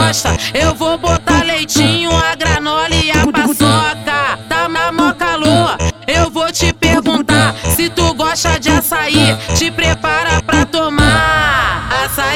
gosta, eu vou botar leitinho, a granola e a paçoca. Tá na mó calor, eu vou te perguntar se tu gosta de açaí. Te prepara pra tomar açaí,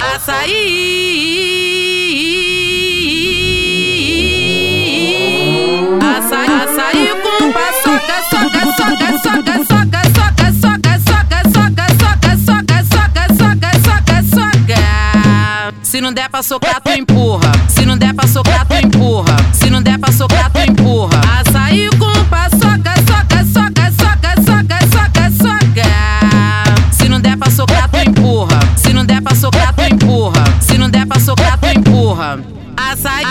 açaí com paçoca, soca, soca, soca, soca, soca, soca, soca, soca, soca, soca, soca, soca, soca. Se não der pra socar, tu empurra. Se não der pra socar, tu empurra. Se não der pra socar, tu empurra. Açaí com paçoca, soca, soca, soca, soca, soca, soca. Se não der pra socar, tu empurra. Se não der pra socar, tu empurra. Se não der pra socar, tu empurra. Açaí,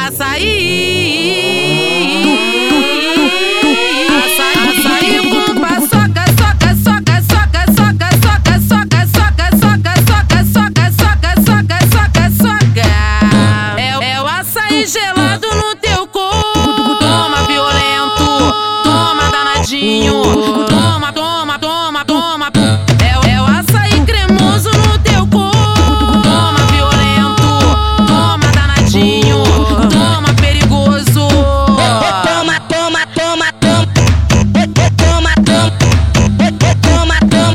açaí com paçoca, soca, soca, soca, soca, soca, soca, soca, soca, soca, soca, soca, soca, soca. É o açaí gelado no teu corpo. Toma violento, toma danadinho. Toma, toma, toma, toma. É o açaí cremoso no teu corpo. Toma violento, toma danadinho. Toma perigoso. Toma, toma, toma, toma. Toma, toma. Toma, toma.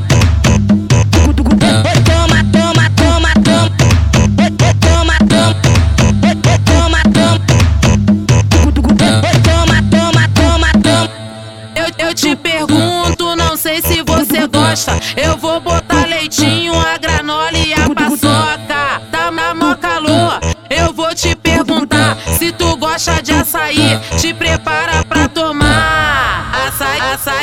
Toma, toma, toma, toma. Toma, toma. Toma, toma. Toma, toma, toma, toma. Eu te pergunto, não sei se você gosta. Eu vou botar leitinho, a granola e a paçoca. Tá na mó calor, eu vou te perguntar se tu gosta de açaí. Te prepara pra tomar açaí,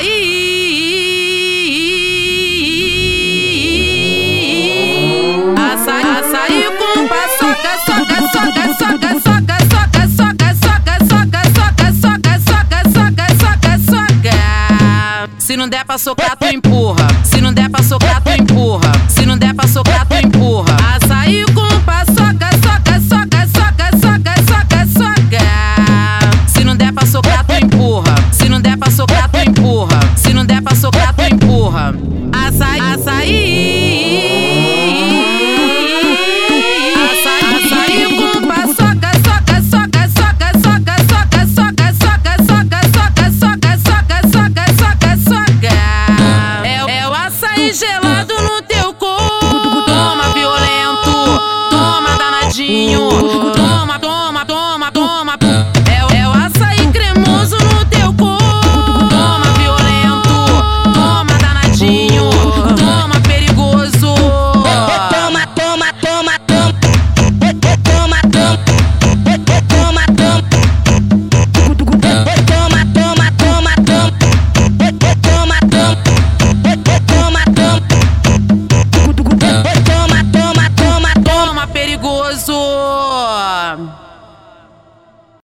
açaí com paçoca, soca, soca, soca, soca, soca, soca, soca, soca, soca, soca, soca, soca, soca, soca. Se não der pra socar, tu empurra. Se não der pra socar, tu empurra. Se não der pra socar, tu empurra. Açaí com paçoca, soca, soca, soca, soca, soca, soca. Se não der pra socar, tu empurra. Se não der pra socar, tu empurra. Se não der pra socar, tu empurra. Açaí, açaí com paçoca, soca, soca, soca, soca, soca, soca, soca, soca, soca, soca, soca, soca, soca, soca. É o açaí gelado.